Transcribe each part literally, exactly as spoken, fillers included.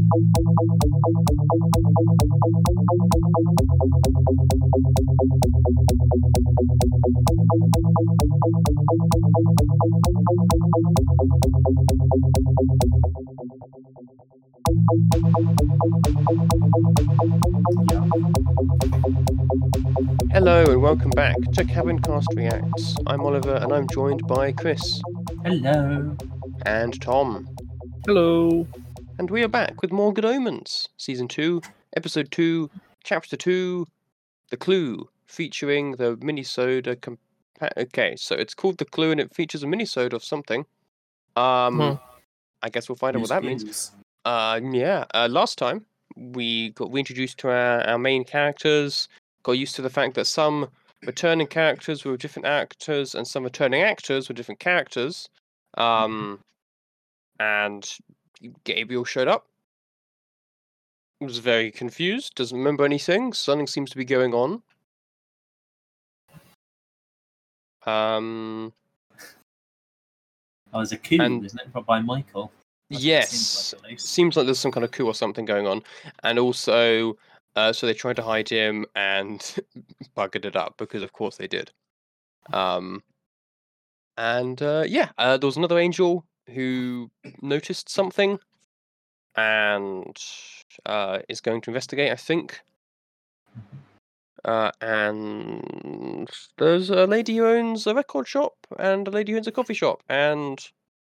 Hello and welcome back to Cabincast Reacts. I'm Oliver and I'm joined by Chris. Hello. And Tom. Hello. And we are back with more Good Omens. Season two, Episode two, Chapter two, The Clue, featuring the mini-sode... Compa- okay, so it's called The Clue and it features a mini-sode of something. Um, Hmm. I guess we'll find out what that means. News. Uh, yeah, uh, last time we got reintroduced to our, our main characters, got used to the fact that some returning characters were different actors and some returning actors were different characters. Um, and Gabriel showed up. Was very confused, doesn't remember anything. Something seems to be going on. Um, Oh, there's a coup, And- isn't it? By Michael. That's what it yes, seems like, at least. seems like there's some kind of coup or something going on. And also, uh, so they tried to hide him and buggered it up because, of course, they did. Um, and uh, yeah, uh, there was another angel who noticed something and uh, is going to investigate, I think. Uh, and there's a lady who owns a record shop and a lady who owns a coffee shop, and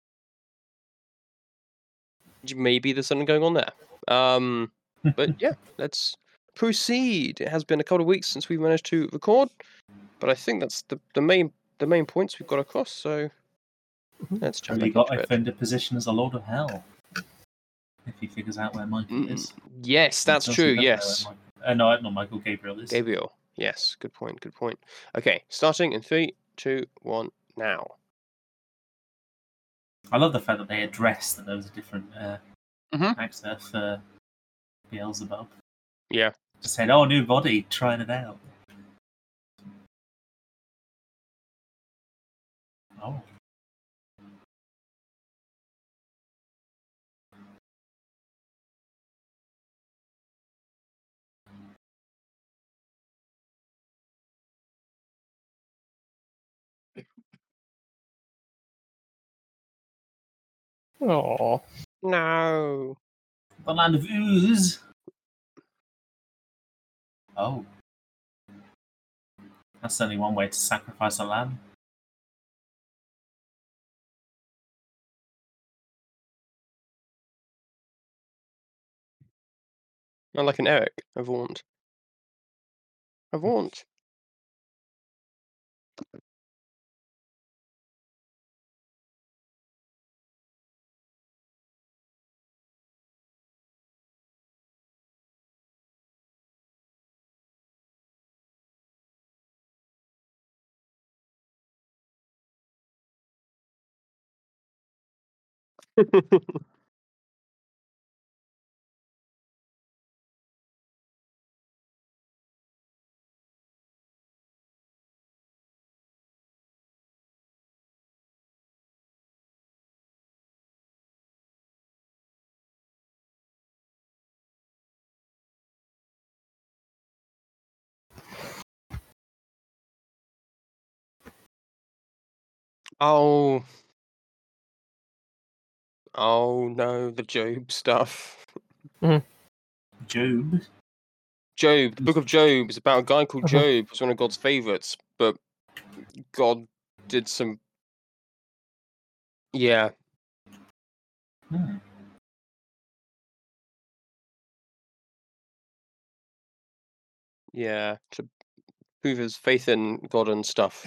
maybe there's something going on there. Um, but yeah, let's proceed. It has been a couple of weeks since we managed to record, but I think that's the, the main the main points we've got across. So let's jump Really back got into to it. defend a position as a Lord of Hell. If he figures out where Michael Mm, is. Yes, that's Until true. he does know where Yes, Michael- Uh, no, not Michael. Gabriel is. Gabriel. Yes, good point. Good point. Okay, starting in three, two, one, now. I love the fact that they addressed that there was a different uh, Mhm. actor for Beelzebub. Yeah. Just said, "Oh, new body, trying it out." Oh. Aww. No. The land of ooze. Oh. That's only one way to sacrifice a lamb. Not like an Eric. I want. I want. Oh. Oh no, the Job stuff. Job. Job, the Book of Job is about a guy called Uh-huh. Job, who's one of God's favorites, but God did some. Yeah. Hmm. Yeah, to prove his faith in God and stuff.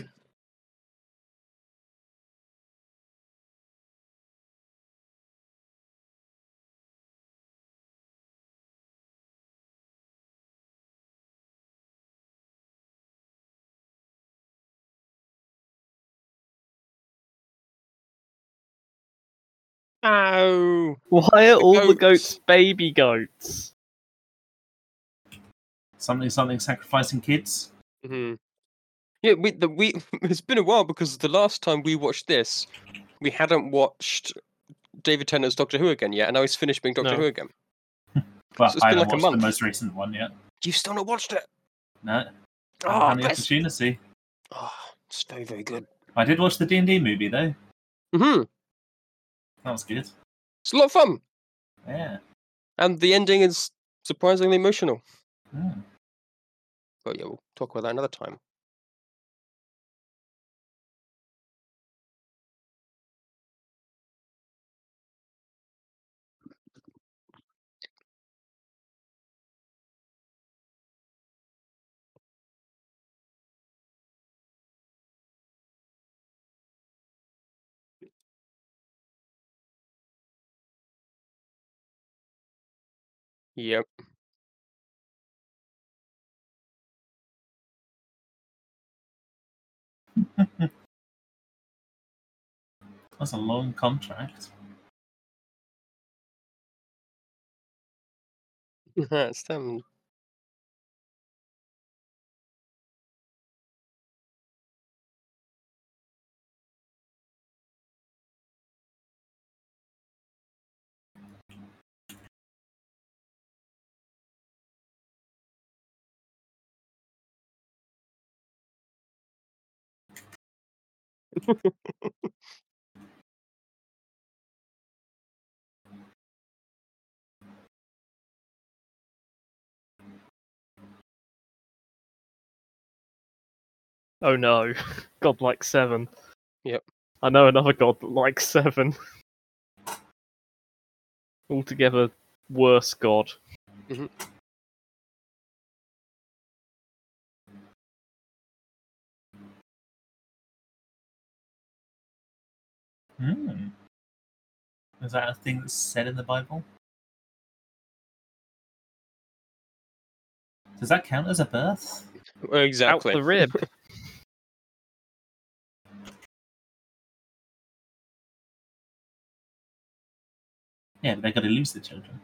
Oh, Why are all the goats. goats baby goats? Something, something, sacrificing kids. hmm Yeah, we the we. It's been a while because the last time we watched this, we hadn't watched David Tennant's Doctor Who again yet, and now he's finished being Doctor No. Who again. Well, So it's I been haven't like a watched the month. most recent one yet. You've still not watched it? No. Oh, I haven't had the best. opportunity. Oh, it's very, very good. I did watch the D and D movie though. Mm-hmm. That was good. It's a lot of fun. Yeah. And the ending is surprisingly emotional. Hmm. But yeah, we'll talk about that another time. Yep. That's a long contract. it's them. Oh no, God like seven. Yep. I know another God that likes seven. Altogether worse God. Mm-hmm. Hmm. Is that a thing that's said in the Bible? Does that count as a birth? Exactly. Out the rib. Yeah, but they got to lose the children.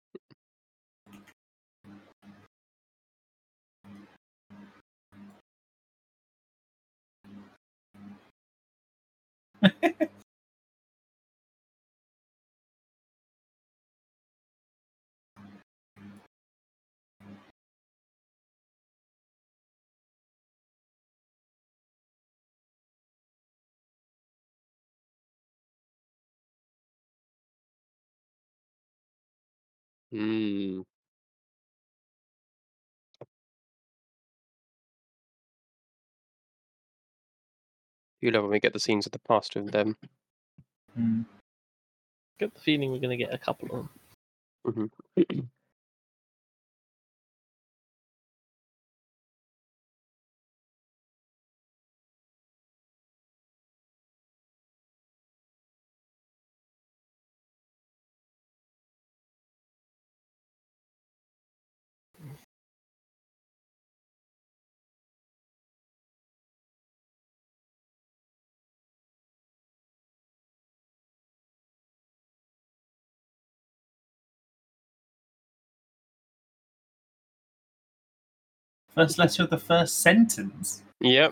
Hmm. You love when we get the scenes of the past of them. Hmm. Get the feeling we're going to get a couple of them. Mm-hmm. First letter of the first sentence. Yep.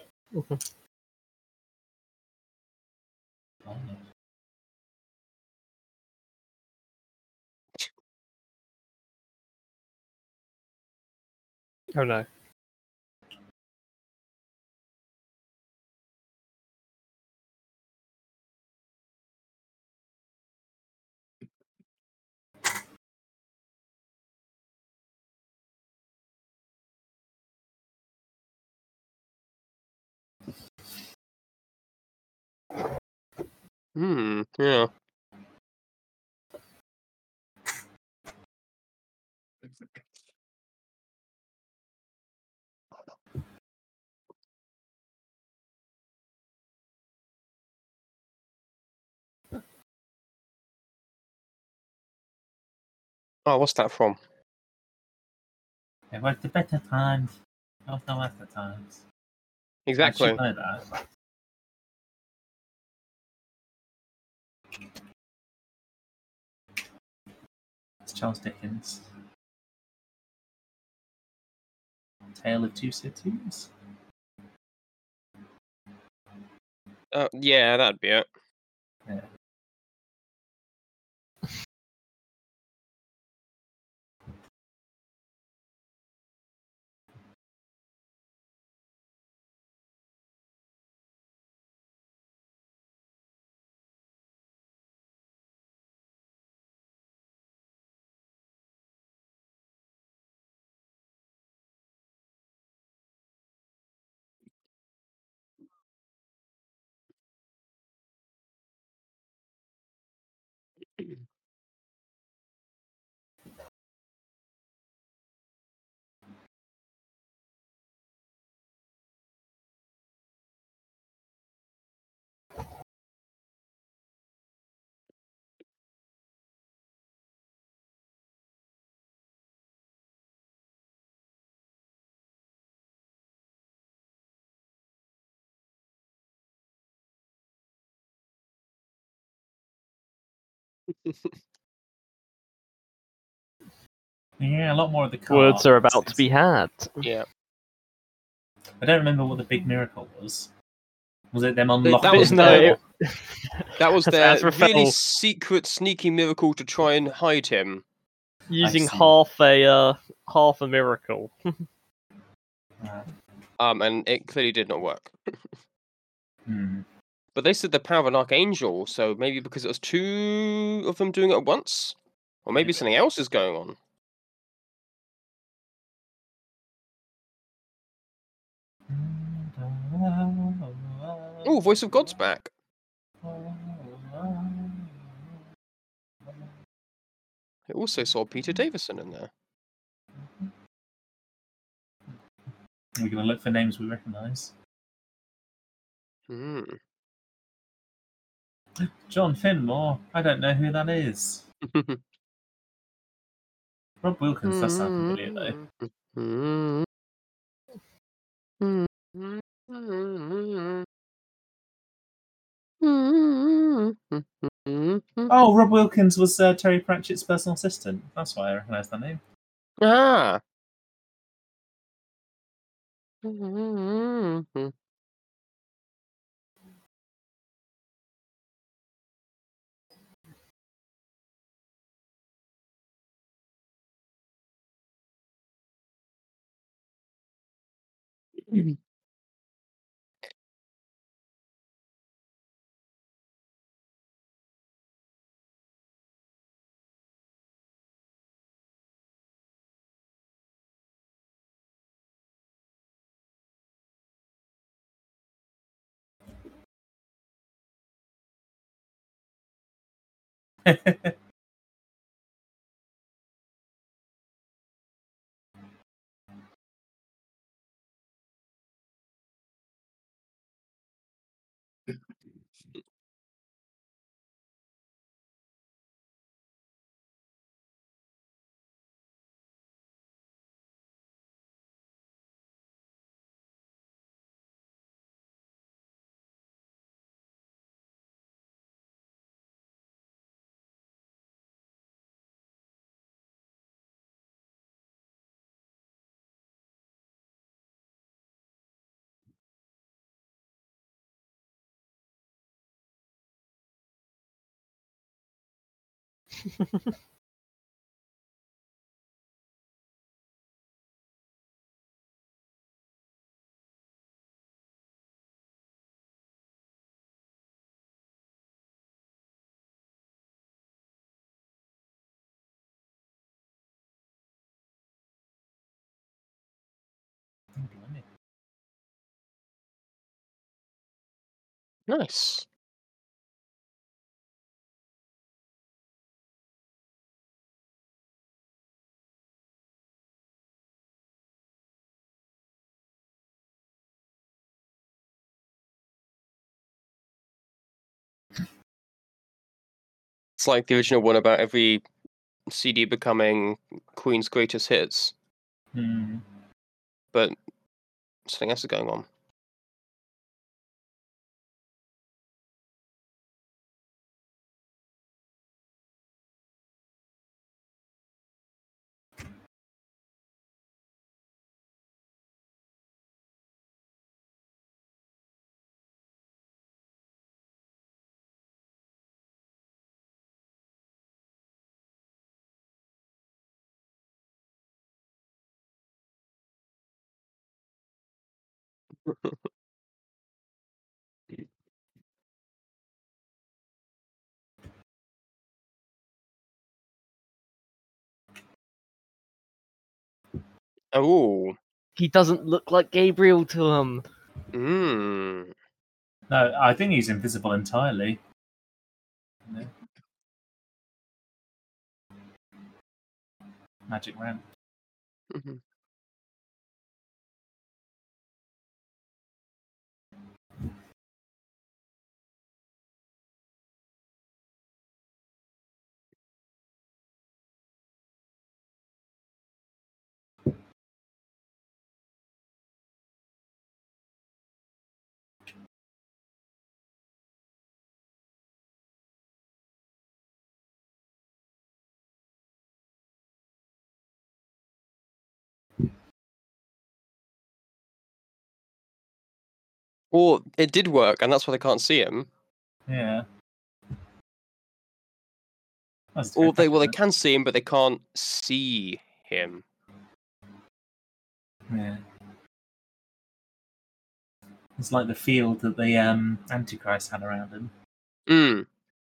Oh. Oh no. Hmm. Yeah. Oh, what's that from? It was the better times. Not the worse times. I Exactly. should know that. It's Charles Dickens. Tale of Two Cities. Uh, yeah, that'd be it. Yeah. Yeah, a lot more of the car. Words are about to be had. Yeah. I don't remember what the big miracle was. Was it them that unlocking was the no, door? it, That was As their Azrael really secret, sneaky miracle to try and hide him. using see. half a uh, half a miracle. Uh, Um, and it clearly did not work. hmm. But they said the power of an archangel, so maybe because it was two of them doing it at once? Or maybe Maybe. something else is going on. Oh, Voice of God's back. It also saw Peter Davison in there. We're going to look for names we recognise. Hmm. John Finmore. I don't know who that is. Rob Wilkins does sound familiar, though. Hmm. Oh, Rob Wilkins was uh, Terry Pratchett's personal assistant. That's why I recognise that name. Ah. Nice. It's like the original one about every C D becoming Queen's greatest hits, Hmm. but something else is going on. Oh. He doesn't look like Gabriel to him. Mm. No, I think he's invisible entirely. No. Magic ramp. Mm-hmm. Or it did work, and that's why they can't see him. Yeah. That's Or they well, they terrible. can see him, but they can't see him. Yeah. It's like the field that the um, Antichrist had around him. Mm.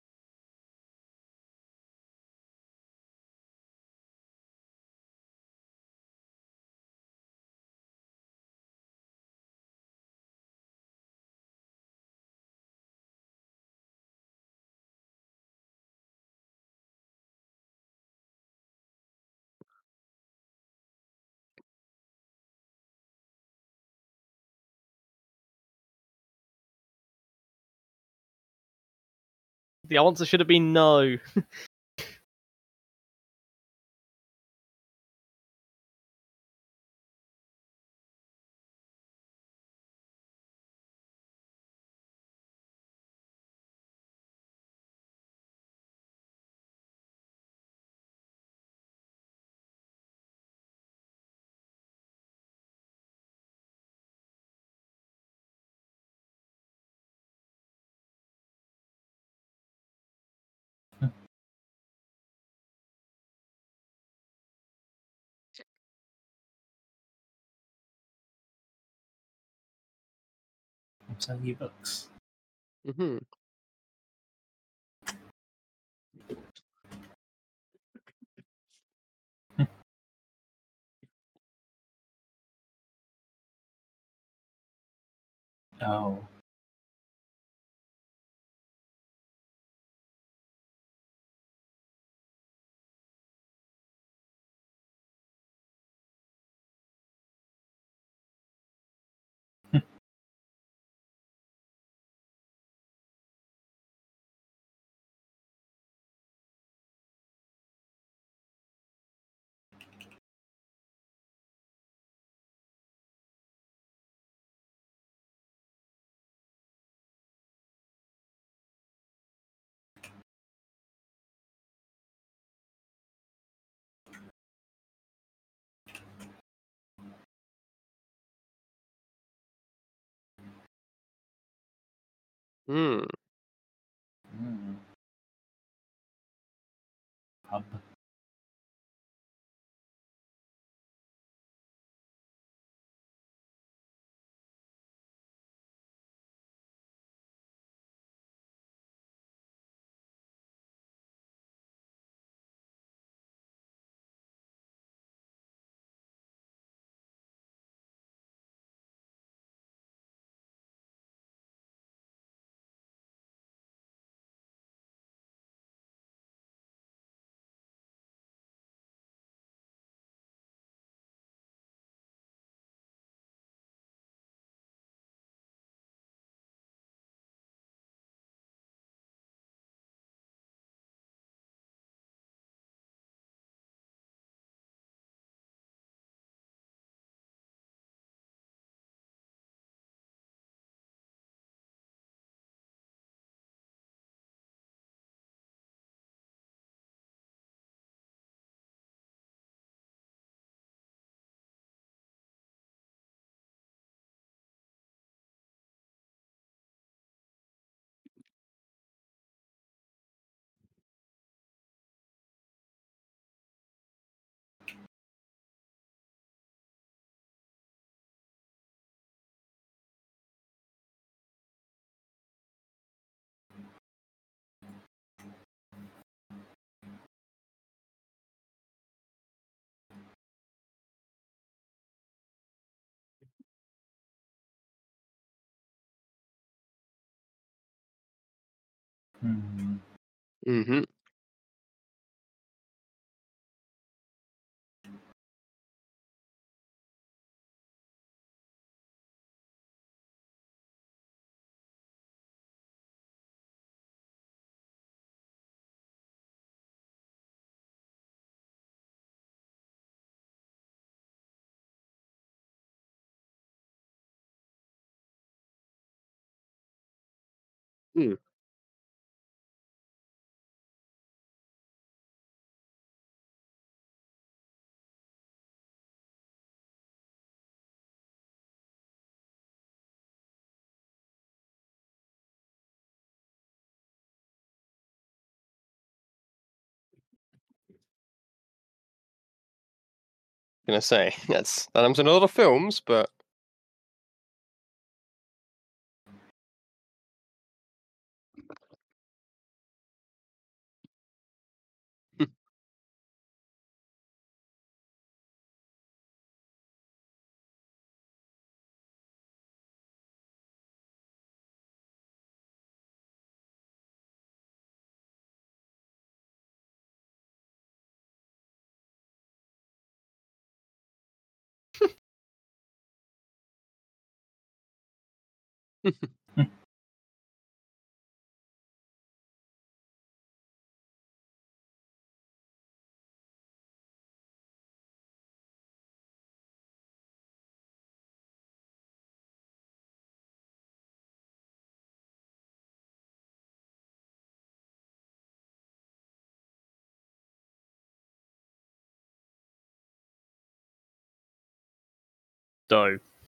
The answer should have been no. I'll tell you books. Mm-hmm. Oh. Hmm. Mm. Pub. Mm. Mm-hmm. Mm. Gonna say that's that happens in a lot of films, but So,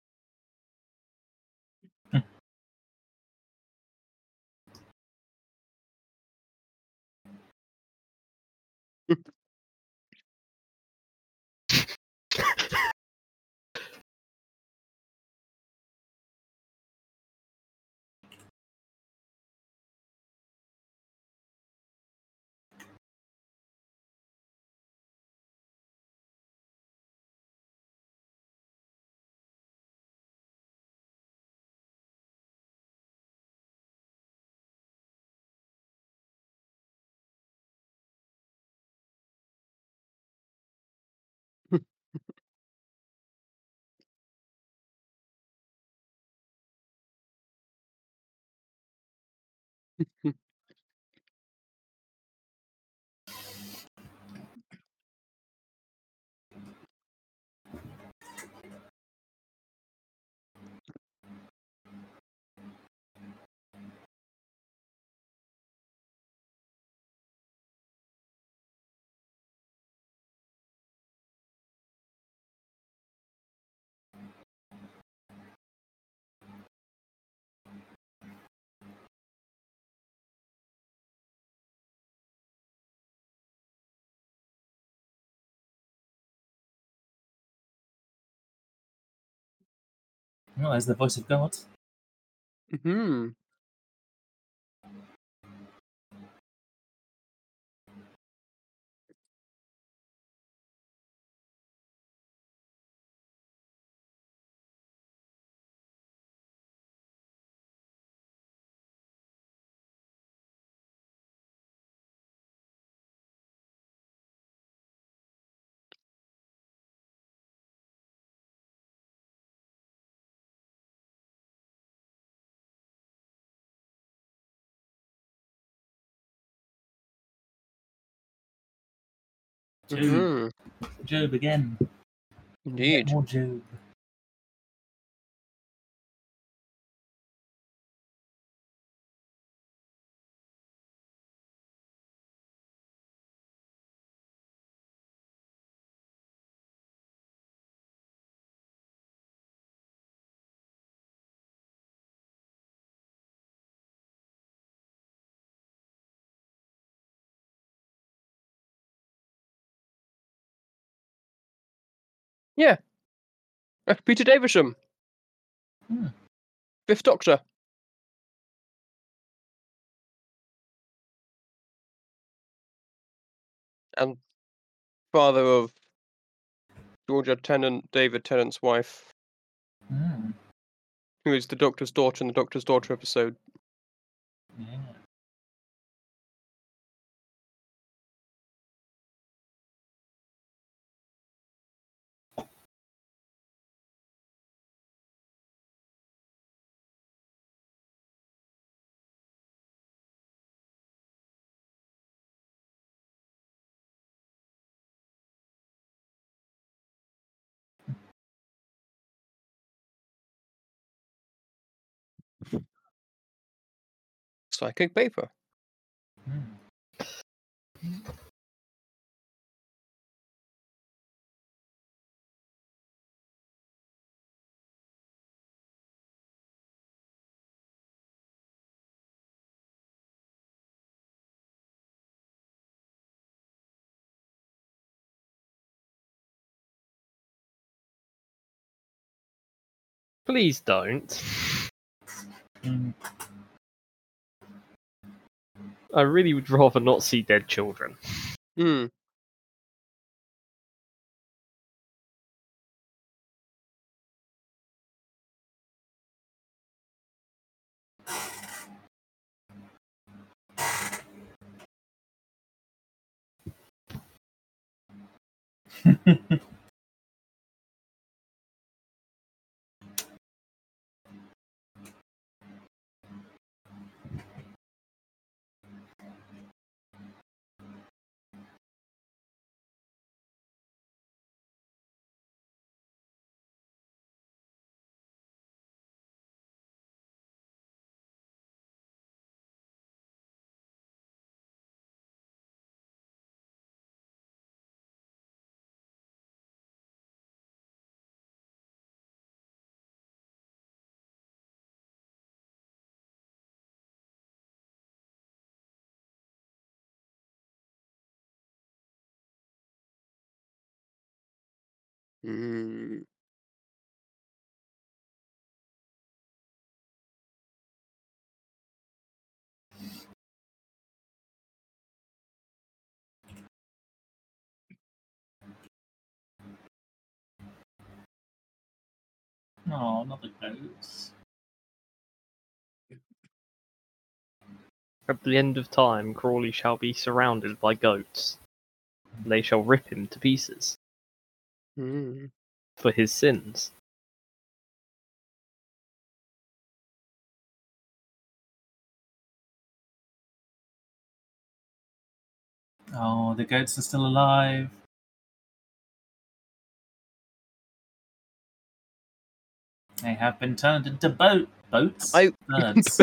Oh, there's the voice of God. hmm Job. hmm Job again. Yet indeed. more Job. Yeah, uh, Peter Davisham, Hmm. Fifth Doctor. And father of Georgia Tennant, David Tennant's wife, Hmm. who is the Doctor's daughter in the Doctor's Daughter episode. Yeah. Psychic paper. Hmm. Please don't. Mm. I really would rather not see dead children. Hmm. Hmm. Oh, not the goats. At the end of time, Crawley shall be surrounded by goats. They shall rip him to pieces Hmm. for his sins. Oh, the goats are still alive. They have been turned into boat boats. I- Birds.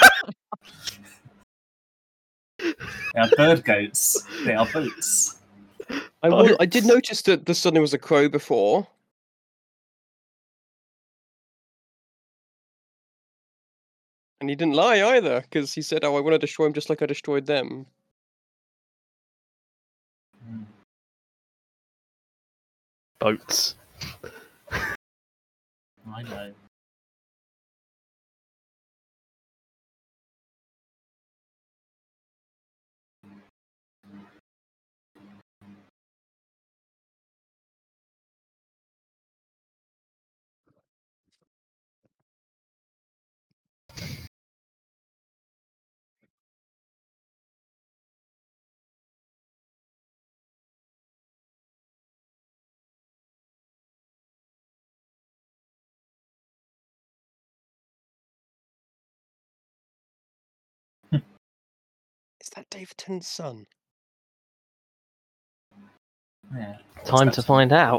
They are bird goats. They are boats. I was, I did Boats. notice that the sun was a crow before. And he didn't lie either, because he said, "Oh, I want to destroy him just like I destroyed them." Mm. Boats. I know. Is that Davidton's son? Yeah. Time to find out.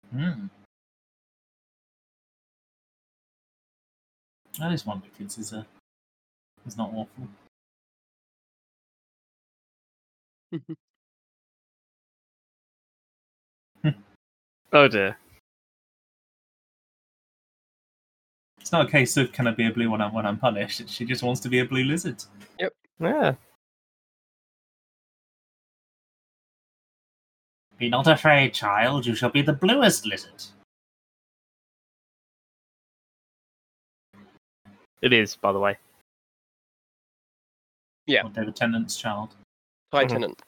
Hmm. At least one of the kids is uh, is not awful. Oh dear. It's not a case of can I be a blue one when I'm punished. She just wants to be a blue lizard. Yeah. Be not afraid, child. You shall be the bluest lizard. It is, by the way. Yeah. Or David Tennant's child. High Mhm. Tenant.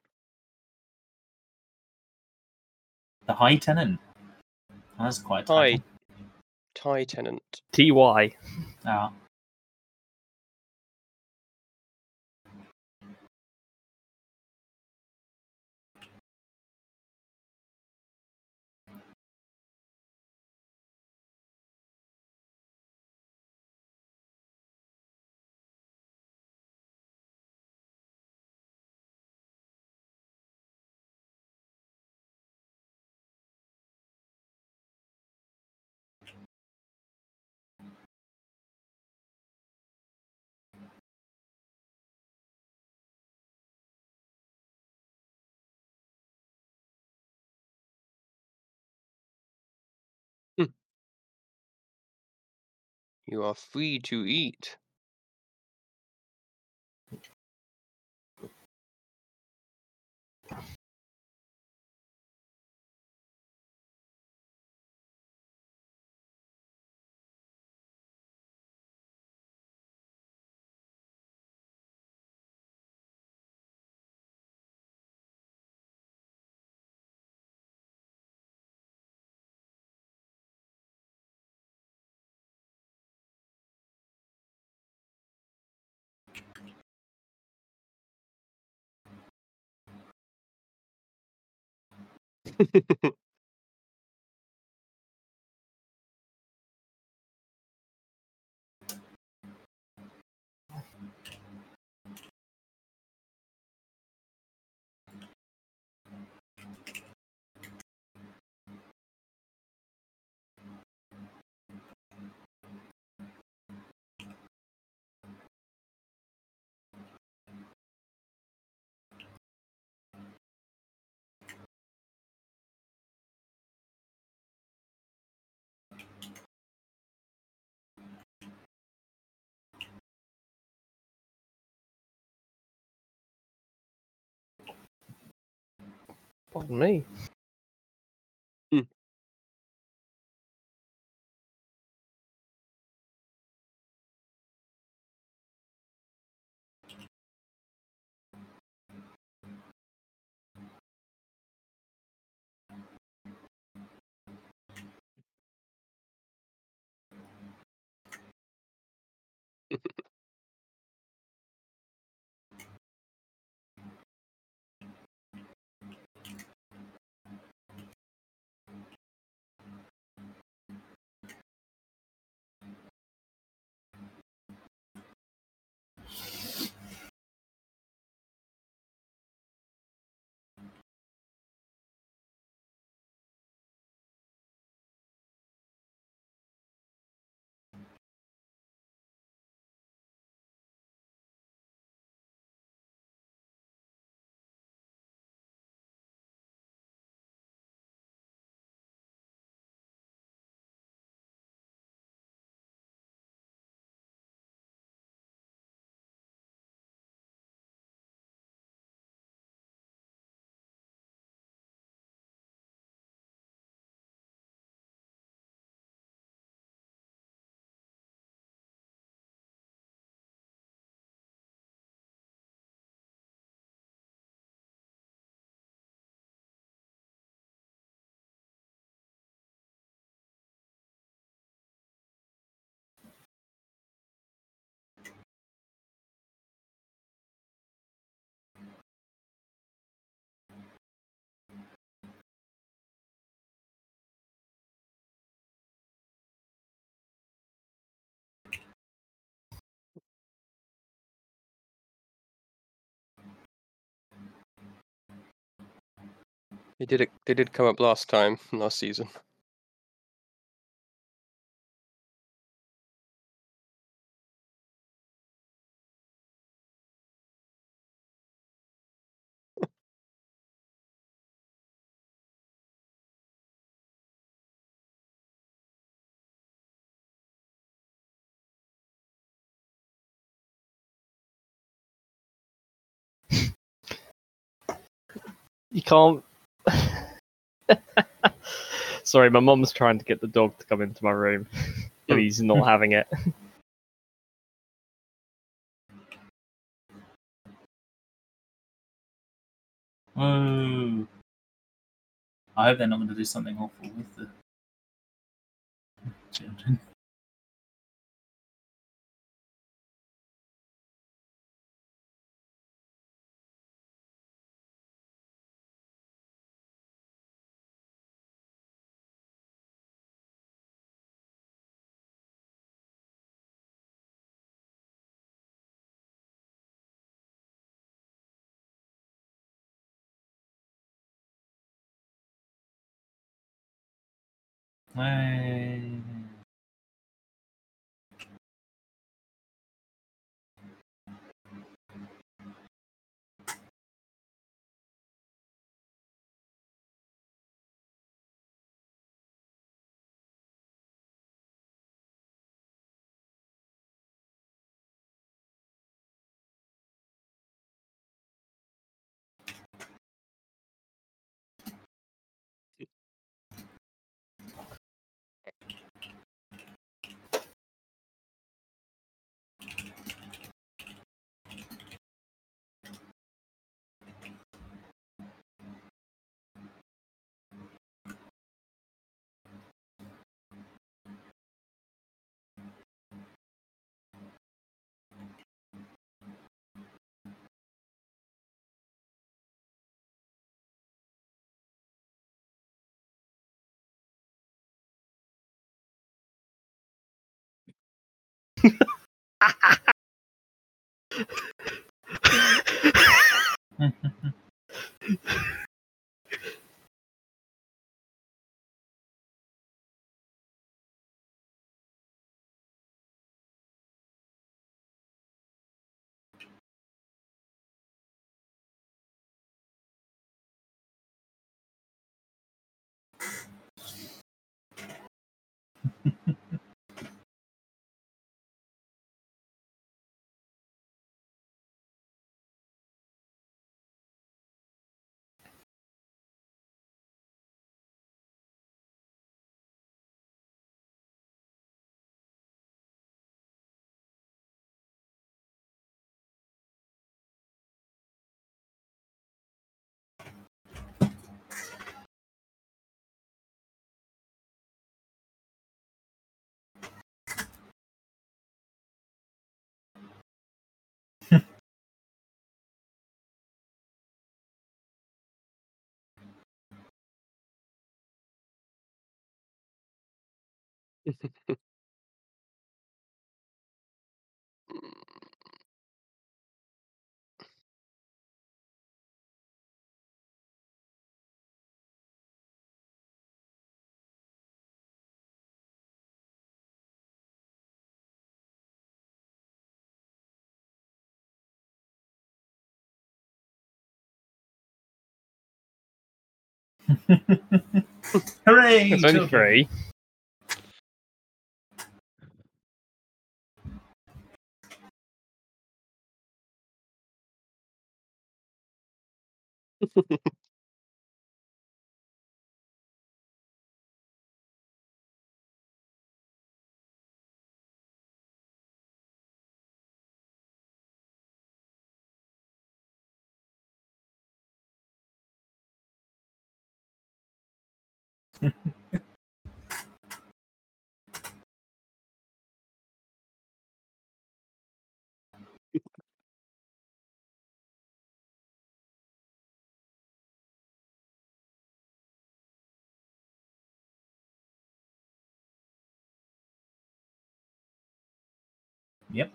The High Tenant. Oh, that's quite a High title. Tie Tenant. T Y. Ah. You are free to eat. Pardon me. They did it. They did come up last time, last season. You can't. Sorry, my mum's trying to get the dog to come into my room, and he's not having it. Whoa. I hope they're not going to do something awful with the children. Hey. Hooray! It's only children. three. Yep.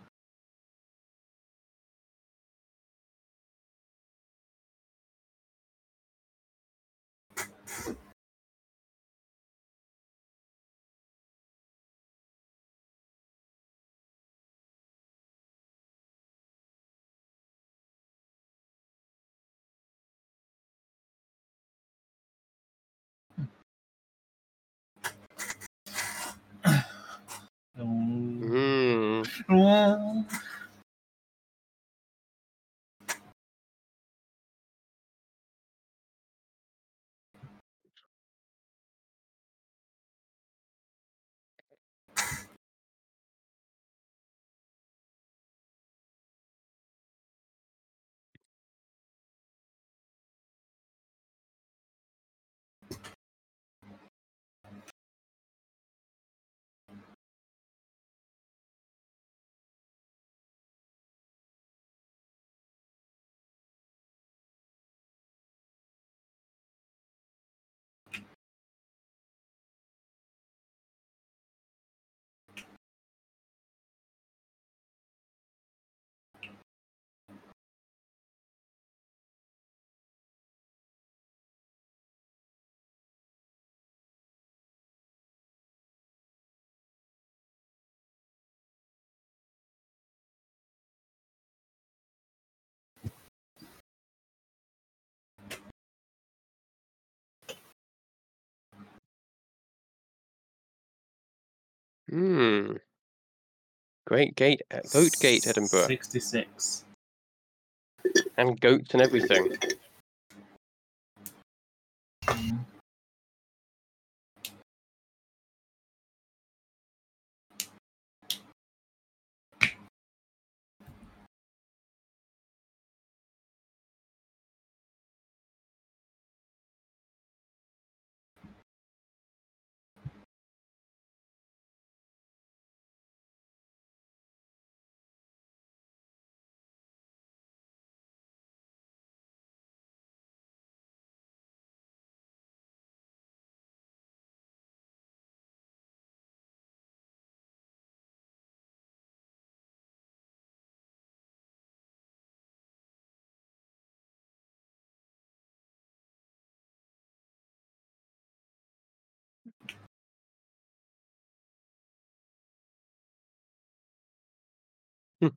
Mm. Oh. Hmm. Great gate, uh, Goat Gate, Edinburgh, Sixty-six. and goats and everything. Mm. Hmm.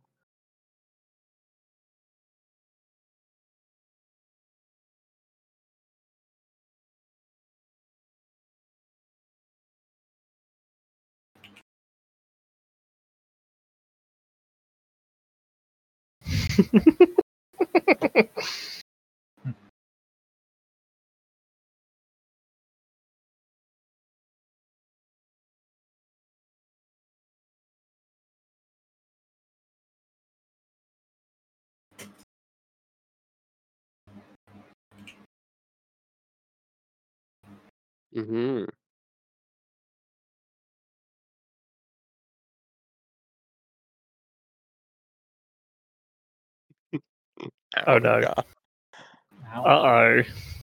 Mm-hmm. Oh no. Ouga. Ow. Uh oh.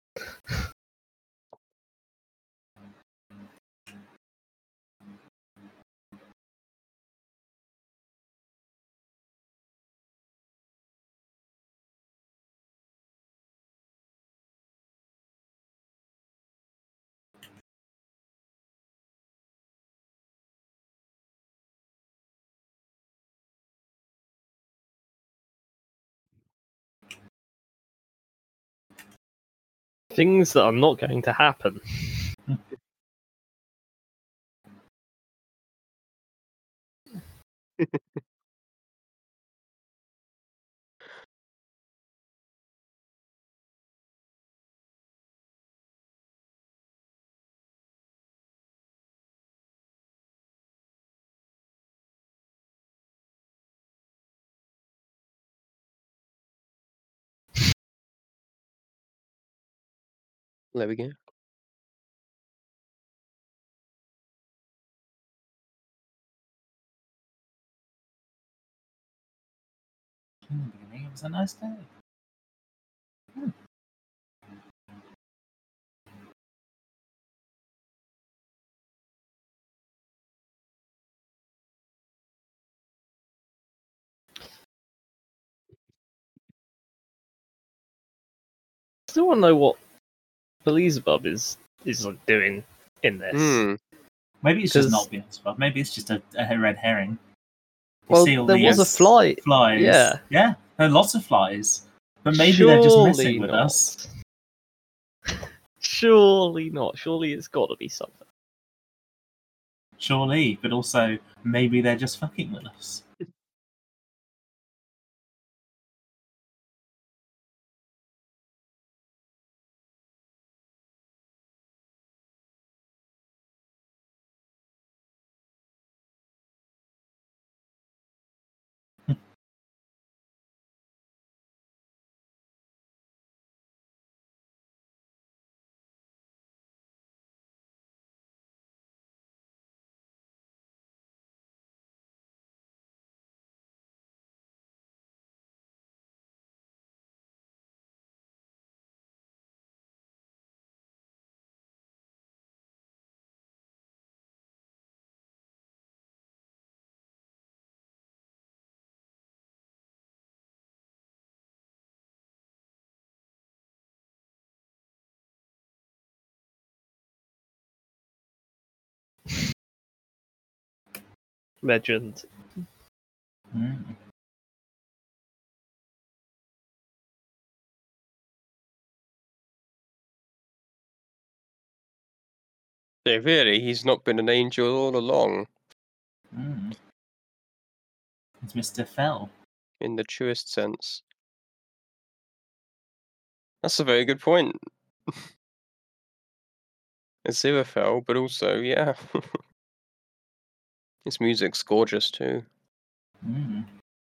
Things that are not going to happen. There we go. In the beginning, it was a nice day. Hmm. Still want to know what Beelzebub is is like doing in this. Hmm. Maybe it's just 'Cause- not Beelzebub. Maybe it's just a, a red herring. You Well, see all there was a these fly. flies. Yeah. Yeah, there are lots of flies. But maybe they're just Surely messing with not. us. Surely not. Surely it's got to be something. Surely, but also maybe they're just fucking with us. Legend. Mm. So really, he's not been an angel all along. It's Mister Fell. in the truest sense. That's a very good point. Aziraphale, but also, yeah. His music's gorgeous too. Mm.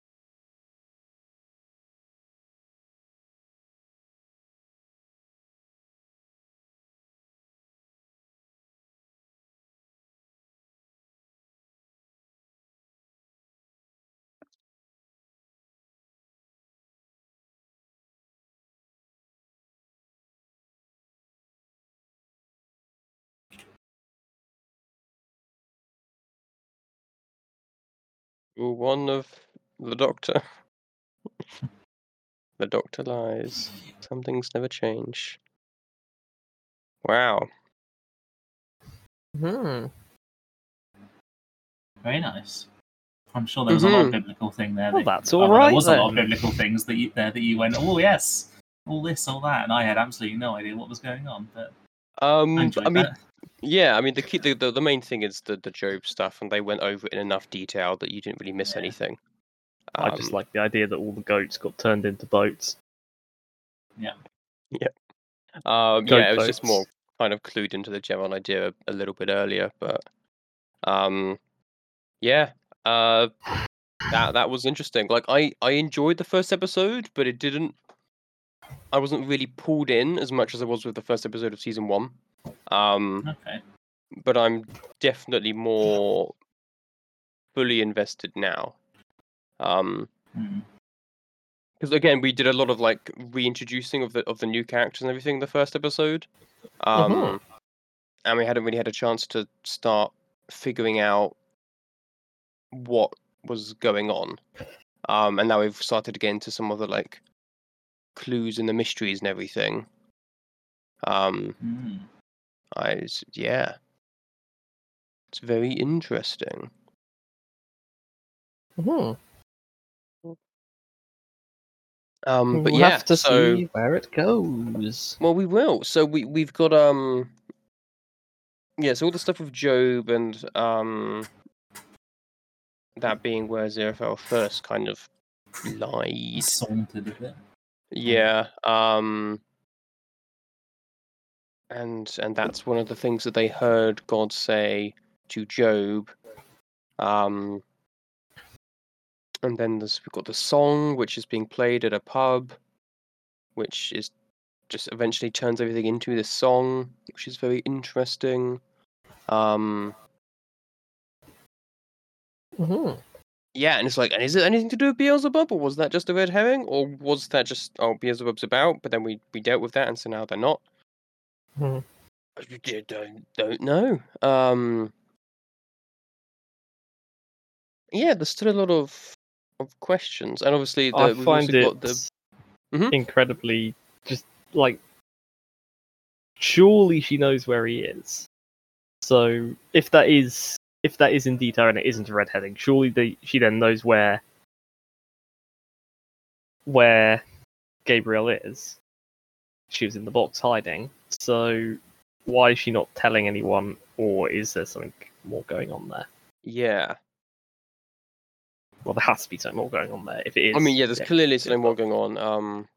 Rule one of the Doctor. The Doctor lies. Some things never change. Wow. Hmm. Very nice. I'm sure there was a lot of Mhm. biblical thing there. Well, that- that's oh, all well, right There was a lot of then. biblical things that you, there that you went, oh yes, all this, all that, and I had absolutely no idea what was going on. But Um, I enjoyed I mean, that. yeah, I mean, the key, the, the the main thing is the the Job stuff, and they went over it in enough detail that you didn't really miss Yeah. anything. I just Um, like the idea that all the goats got turned into boats. Um, Goat yeah, it was just boats. more kind of clued into the Gemon idea a, a little bit earlier, but um, yeah, uh, that that was interesting. Like, I I enjoyed the first episode, but it didn't. I wasn't really pulled in as much as I was with the first episode of season one. Um, Okay. but I'm definitely more fully invested now. Um, Hmm. because again, we did a lot of like reintroducing of the of the new characters and everything in the first episode. Um, Mhm. and we hadn't really had a chance to start figuring out what was going on. Um, and now we've started to get into some of the like clues and the mysteries and everything. Um, Hmm. I s- yeah, it's very interesting. Mhm. Um, but We'll yeah, have to so see where it goes. well, we will. So we we've got um, yeah, so all the stuff with Job and um, that being where Aziraphale first kind of lied. Sauntered a bit. Yeah. Um. And and that's one of the things that they heard God say to Job. Um. And then there's we've got the song which is being played at a pub, which is just eventually turns everything into this song, which is very interesting. Um. Mhm. Yeah, and it's like, and is it anything to do with Beelzebub, or was that just a red herring, or was that just oh Beelzebub's about, but then we we dealt with that, and so now they're not. Mhm. I d- don't don't know. Um. Yeah, there's still a lot of of questions, and obviously I the we've find also it got the Mhm. incredibly just like. Surely she knows where he is. So if that is if that is indeed her and it isn't a red herring, surely the, she then knows where where Gabriel is. She was in the box hiding. So why is she not telling anyone, or is there something more going on there? yeah. Well, there has to be something more going on there. If it is, I mean, yeah, there's clearly it's something more going on. Um,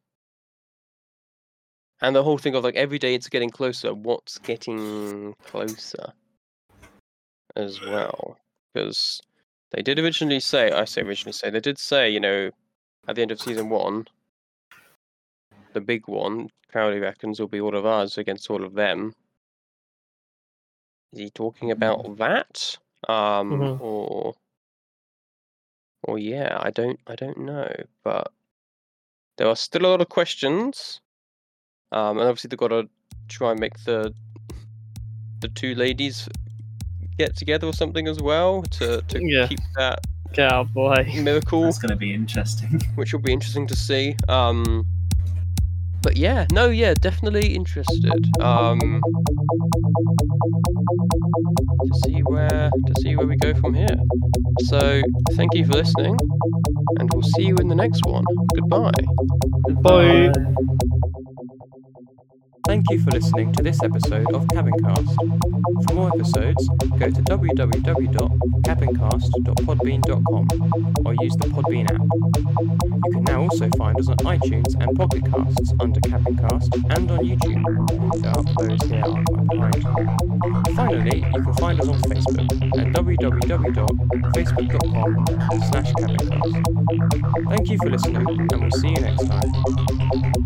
and the whole thing of like every day it's getting closer. What's getting closer as well? Because they did originally say, I say originally say, they did say, you know, at the end of season one, the big one, Crowley reckons will be all of us against all of them. Is he talking about that? Um, Mhm. or, or yeah, I don't, I don't know, but there are still a lot of questions. Um, and obviously they've got to try and make the the two ladies get together or something as well to to Yeah. keep that Cowboy. miracle, That's going to be interesting. which will be interesting to see. Um, but yeah, no, yeah, definitely interested. Um, to see where to see where we go from here. So thank you for listening, and we'll see you in the next one. Goodbye. Bye. Bye. Thank you for listening to this episode of Cabincast. For more episodes, go to w w w dot cabincast dot podbean dot com or use the Podbean app. You can now also find us on iTunes and Pocket Casts under Cabincast and on YouTube. The uploads here are quite behind. Finally, you can find us on Facebook at w w w dot facebook dot com slash cabincast. Thank you for listening, and we'll see you next time.